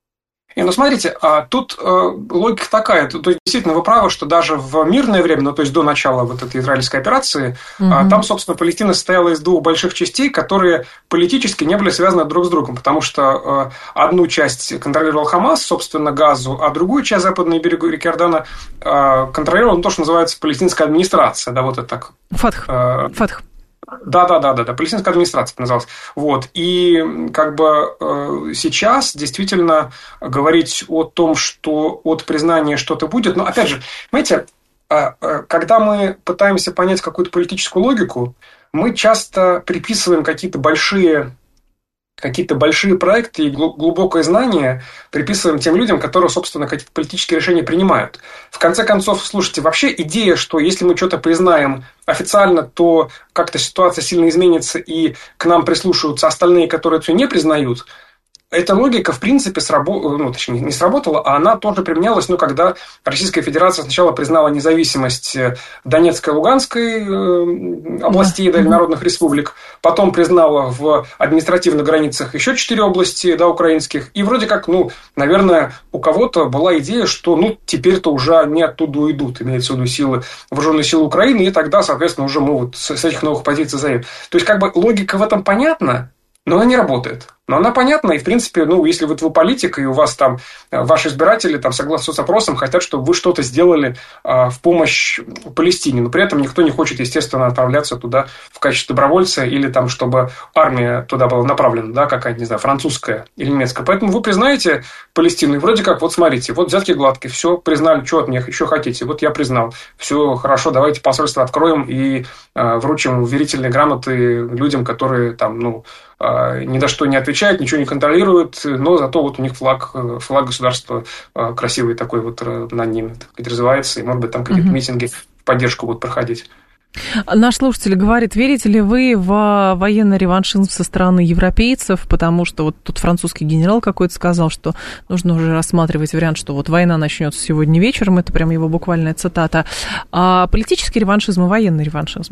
И, ну, смотрите, тут логика такая, то есть, действительно, вы правы, что даже в мирное время, ну, то есть, до начала вот этой израильской операции, угу. там, собственно, Палестина состояла из двух больших частей, которые политически не были связаны друг с другом, потому что одну часть контролировал Хамас, собственно, Газу, а другую часть западного берега реки Иордана контролировала то, что называется палестинская администрация, да, вот это так. Фатх. Фатх. Да, да, да, да, да, палестинская администрация называлась. Вот. И как бы сейчас действительно говорить о том, что от признания что-то будет. Но опять же, понимаете, когда мы пытаемся понять какую-то политическую логику, мы часто приписываем какие-то большие. какие-то большие проекты и глубокое знание приписываем тем людям, которые, собственно, какие-то политические решения принимают. В конце концов, слушайте, вообще идея, что если мы что-то признаем официально, то как-то ситуация сильно изменится, и к нам прислушиваются остальные, которые это не признают, эта логика, в принципе, сработала, ну, точнее, не сработала, а она тоже применялась, ну, когда Российская Федерация сначала признала независимость Донецкой и Луганской областей, да, народных республик, потом признала в административных границах еще четыре области, да, украинских, и вроде как, ну, наверное, у кого-то была идея, что, ну, теперь-то уже они оттуда уйдут, имеется в виду силы, вооруженные силы Украины, и тогда, соответственно, уже могут с этих новых позиций заявить. То есть, как бы, логика в этом понятна, но она не работает. Но она понятна, и, в принципе, ну, если вот вы политик, и у вас там ваши избиратели, там, согласно соцопросам, хотят, чтобы вы что-то сделали а, в помощь Палестине, но при этом никто не хочет, естественно, отправляться туда в качестве добровольца, или там, чтобы армия туда была направлена, да, какая-то, не знаю, французская или немецкая. Поэтому вы признаете Палестину, и вроде как, вот смотрите, вот взятки гладкие, все, признали, что от них еще хотите, вот я признал, все хорошо, давайте посольство откроем и а, вручим верительные грамоты людям, которые там, ну, а, ни на что не отвечают, ничего не контролируют, но зато вот у них флаг, флаг государства красивый такой вот над ними развивается, и, может быть, там какие-то угу. митинги в поддержку будут проходить. Наш слушатель говорит, верите ли вы в военный реваншизм со стороны европейцев, потому что вот тут французский генерал какой-то сказал, что нужно уже рассматривать вариант, что вот война начнется сегодня вечером, это прям его буквальная цитата. А политический реваншизм и военный реваншизм?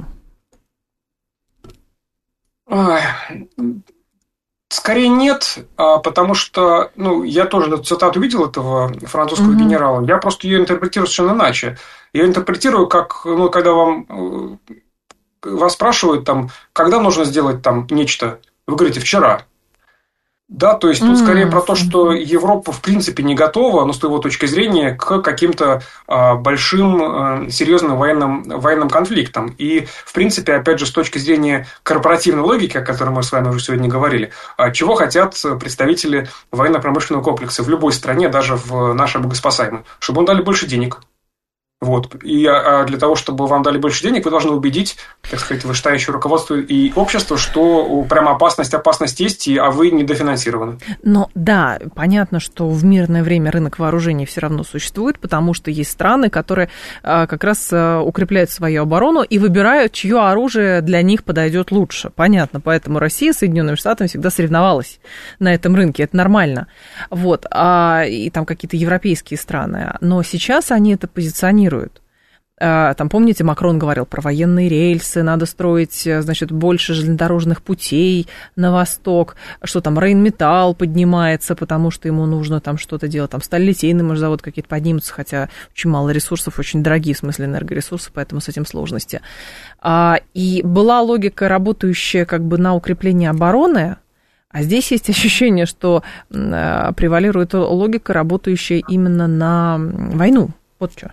Ой... Скорее нет, потому что, ну, я тоже эту цитату видел этого французского mm-hmm. генерала, я просто ее интерпретирую совершенно иначе. Я интерпретирую как, ну, когда вам вас спрашивают, там, когда нужно сделать там нечто, вы говорите «вчера». Да, то есть, тут mm-hmm. скорее про то, что Европа, в принципе, не готова, но с его точки зрения, к каким-то а, большим, а, серьезным военным, военным конфликтам. И, в принципе, опять же, с точки зрения корпоративной логики, о которой мы с вами уже сегодня говорили, а, чего хотят представители военно-промышленного комплекса в любой стране, даже в нашей богоспасаемой, чтобы им дали больше денег. Вот. И а для того, чтобы вам дали больше денег, вы должны убедить, так сказать, вышестоящее руководство и общество, что прямо опасность, опасность есть, а вы недофинансированы. Но да, понятно, что в мирное время рынок вооружений все равно существует, потому что есть страны, которые как раз укрепляют свою оборону и выбирают, чье оружие для них подойдет лучше. Понятно, поэтому Россия с Соединенными Штатами всегда соревновалась на этом рынке, это нормально. Вот. А, и там какие-то европейские страны. Но сейчас они это позиционируют. Там, помните, Макрон говорил про военные рельсы, надо строить, значит, больше железнодорожных путей на восток, что там Рейнметалл поднимается, потому что ему нужно там что-то делать, там сталелитейный, может, завод какие-то поднимутся, хотя очень мало ресурсов, очень дорогие, в смысле энергоресурсы, поэтому с этим сложности. И была логика, работающая как бы на укрепление обороны, а здесь есть ощущение, что превалирует логика, работающая именно на войну. Вот что.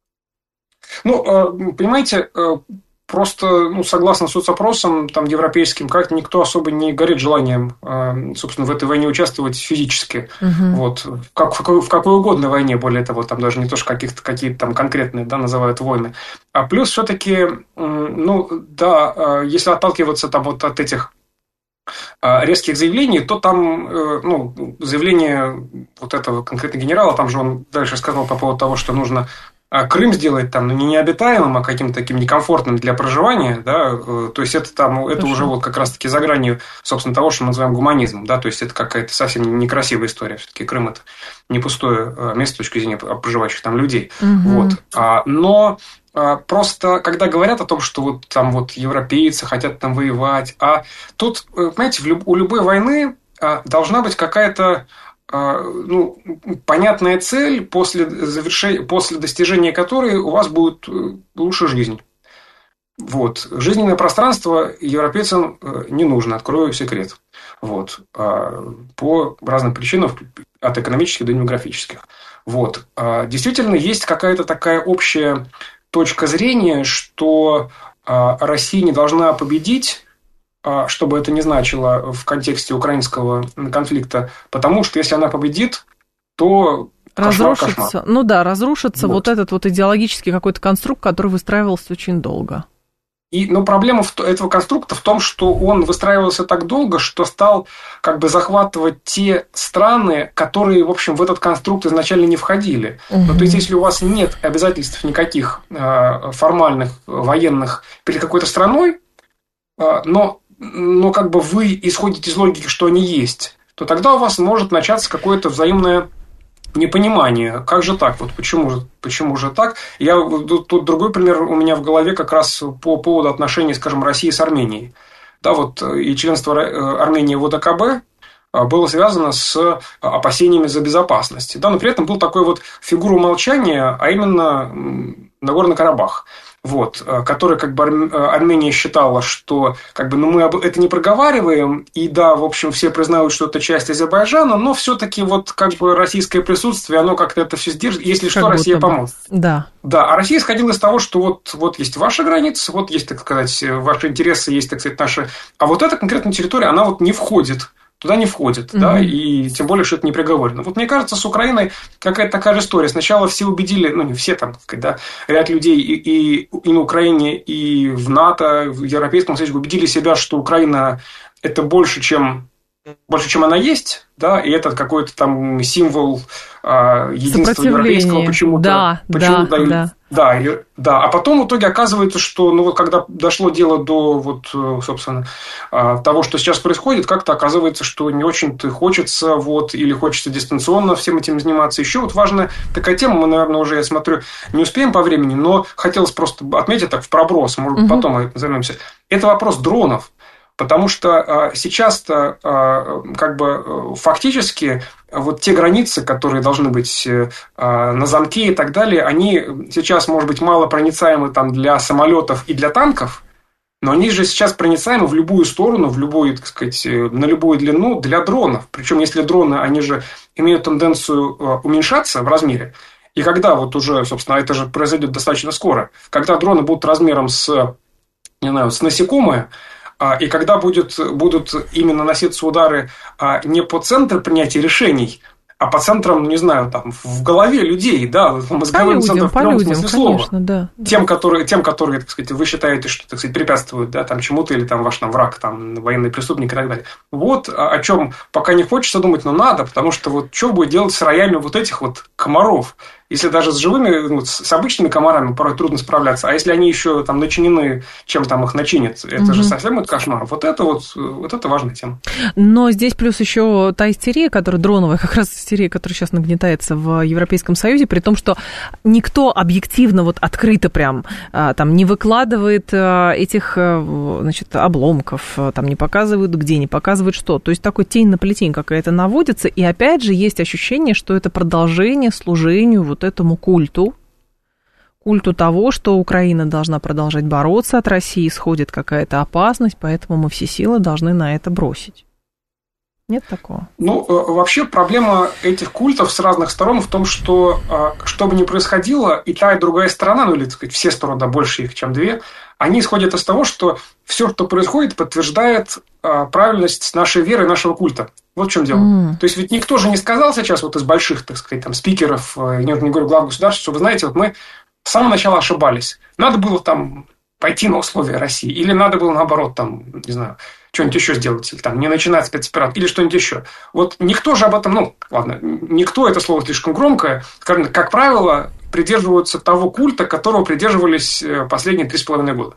Ну, понимаете, просто, ну, согласно соцопросам там, европейским, как никто особо не горит желанием, собственно, в этой войне участвовать физически. Угу. Вот. Как, в, какой, в какой угодно войне, более того, там даже не то, что каких-то, какие-то там конкретные, да, называют войны. А плюс все-таки, ну, да, если отталкиваться там вот от этих резких заявлений, то там, ну, заявление вот этого конкретного генерала, там же он дальше сказал по поводу того, что нужно Крым сделать там, ну, не необитаемым, а каким-то таким некомфортным для проживания, да, то есть это там, это уже вот как раз-таки за гранью, собственно, того, что мы называем гуманизмом, да, то есть это какая-то совсем некрасивая история, все-таки Крым это не пустое место с точки зрения проживающих там людей, угу. Вот, но просто, когда говорят о том, что вот там вот европейцы хотят там воевать, а тут, понимаете, у любой войны должна быть какая-то ну, понятная цель, после, завершения, после достижения которой у вас будет лучше жизнь. Вот. Жизненное пространство европейцам не нужно, открою секрет. Вот. По разным причинам, от экономических до демографических. Вот. Действительно, есть какая-то такая общая точка зрения, что Россия не должна победить, что бы это ни значило в контексте украинского конфликта, потому что если она победит, то разрушится, кошмар, кошмар. Ну да, разрушится вот. вот этот вот идеологический какой-то конструкт, который выстраивался очень долго. И, но проблема этого конструкта в том, что он выстраивался так долго, что стал как бы захватывать те страны, которые, в общем, в этот конструкт изначально не входили. Угу. Ну, то есть, если у вас нет обязательств никаких э, формальных, военных перед какой-то страной, э, но, но как бы вы исходите из логики, что они есть, то тогда у вас может начаться какое-то взаимное непонимание. Как же так? Вот почему же, почему же так? Я, тут другой пример у меня в голове как раз по поводу отношений, скажем, России с Арменией. Да, вот и членство Армении в ОДКБ было связано с опасениями за безопасность. Да, но при этом был такой вот фигура умолчания, а именно Нагорный Карабах. Вот, который как бы Армения считала, что как бы, ну, мы это не проговариваем, и да, в общем, все признают, что это часть Азербайджана, но все-таки вот как бы российское присутствие, оно как-то это все сдержит, если что, Россия поможет. Да. Да, а Россия исходила из того, что вот, вот есть ваши границы, вот есть, так сказать, ваши интересы, есть, так сказать, наши, а вот эта конкретная территория, она вот не входит. Туда не входит, mm-hmm. да, и тем более, что это не приговорено. Вот мне кажется, с Украиной какая-то такая же история. Сначала все убедили, ну, не все там, да, ряд людей и, и, и на Украине, и в НАТО, в Европейском Союзе убедили себя, что Украина – это больше, чем, больше, чем она есть, да, и это какой-то там символ а, единства европейского почему-то. Да, почему-то да, дают, да. Да, и, да, а потом в итоге оказывается, что, ну, вот когда дошло дело до, вот, собственно, того, что сейчас происходит, как-то оказывается, что не очень-то хочется, вот, или хочется дистанционно всем этим заниматься. Еще вот важная такая тема, мы, наверное, уже, я смотрю, не успеем по времени, но хотелось просто отметить так в проброс, может быть, угу. потом мы займемся. Это вопрос дронов. Потому что сейчас-то как бы фактически вот те границы, которые должны быть на замке и так далее, они сейчас, может быть, малопроницаемы там для самолетов и для танков, но они же сейчас проницаемы в любую сторону, в любую, так сказать, на любую длину для дронов. Причем, если дроны, они же имеют тенденцию уменьшаться в размере. И когда вот уже, собственно, это же произойдет достаточно скоро, когда дроны будут размером с, не знаю, с насекомое, и когда будет, будут именно наноситься удары не по центру принятия решений, а по центрам, не знаю, там, в голове людей, да, в мозговом центре в прямом смысле слова. Конечно, да, тем, да. Которые, тем, которые, так сказать, вы считаете, что, так сказать, препятствуют, да, там, чему-то, или там ваш там, враг, там, военный преступник и так далее. Вот о чем пока не хочется думать, но надо, потому что вот что будет делать с роями вот этих вот комаров? Если даже с живыми, ну, с обычными комарами порой трудно справляться, а если они еще там начинены, чем там их начинят, это угу. же совсем будет кошмар. Вот это вот, вот это важная тема. Но здесь плюс еще та истерия, которая дроновая, как раз истерия, которая сейчас нагнетается в Европейском Союзе, при том, что никто объективно, вот открыто прям там не выкладывает этих, значит, обломков, там не показывают где, не показывают что. То есть такой тень на плетень какая-то наводится, и опять же есть ощущение, что это продолжение служению вот этому культу, культу того, что Украина должна продолжать бороться, от России исходит какая-то опасность, поэтому мы все силы должны на это бросить. Нет такого? Ну, вообще проблема этих культов с разных сторон в том, что, что бы ни происходило, и та, и другая сторона, ну, или, так сказать, все стороны, да, больше их, чем две, они исходят из того, что все, что происходит, подтверждает правильность нашей веры, нашего культа. Вот в чем дело. Mm. То есть, ведь никто же не сказал сейчас вот из больших, так сказать, там, спикеров, не, не говорю, глав государств, что, вы знаете, вот мы с самого начала ошибались. Надо было там пойти на условия России, или надо было, наоборот, там, не знаю, что-нибудь еще сделать, или там не начинать спецоперацию, или что-нибудь еще. Вот никто же об этом, ну, ладно, никто, это слово слишком громкое, как правило, придерживаются того культа, которого придерживались последние три с половиной года.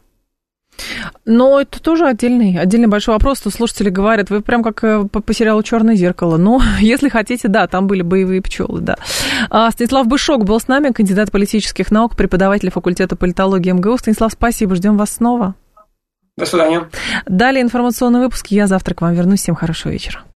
Но это тоже отдельный, отдельный большой вопрос. Тут слушатели говорят, вы прям как по, по сериалу «Черное зеркало». Ну, если хотите, да, там были боевые пчелы, да. А, Станислав Бышок был с нами, кандидат политических наук, преподаватель факультета политологии МГУ. Станислав, спасибо, ждем вас снова. До свидания. Далее информационный выпуск. Я завтра к вам вернусь. Всем хорошего вечера.